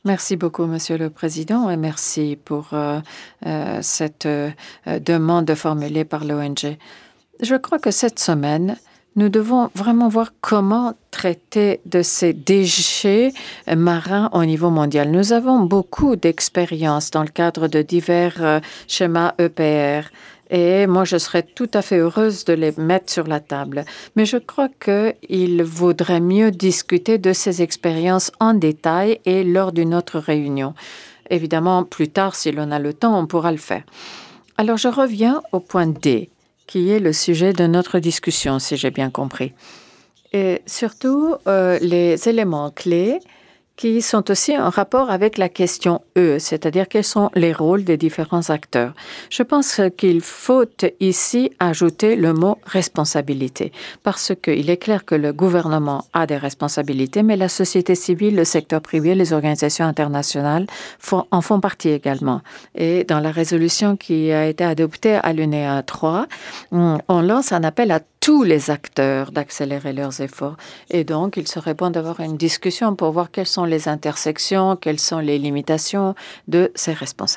Merci beaucoup, Monsieur le Président, et merci pour cette demande formulée par l'ONG. Je crois que cette semaine, nous devons vraiment voir comment traiter de ces déchets marins au niveau mondial. Nous avons beaucoup d'expérience dans le cadre de divers schémas EPR. Et moi, je serais tout à fait heureuse de les mettre sur la table. Mais je crois qu'il vaudrait mieux discuter de ces expériences en détail et lors d'une autre réunion. Évidemment, plus tard, si l'on a le temps, on pourra le faire. Alors, je reviens au point D, qui est le sujet de notre discussion, si j'ai bien compris. Et surtout, les éléments clés qui sont aussi en rapport avec la question E, c'est-à-dire quels sont les rôles des différents acteurs. Je pense qu'il faut ici ajouter le mot responsabilité, parce qu'il est clair que le gouvernement a des responsabilités, mais la société civile, le secteur privé, les organisations internationales en font partie également. Et dans la résolution qui a été adoptée à l'UNEA 3, on lance un appel à tous les acteurs d'accélérer leurs efforts. Et donc, il serait bon d'avoir une discussion pour voir quelles sont les intersections, quelles sont les limitations de ces responsabilités.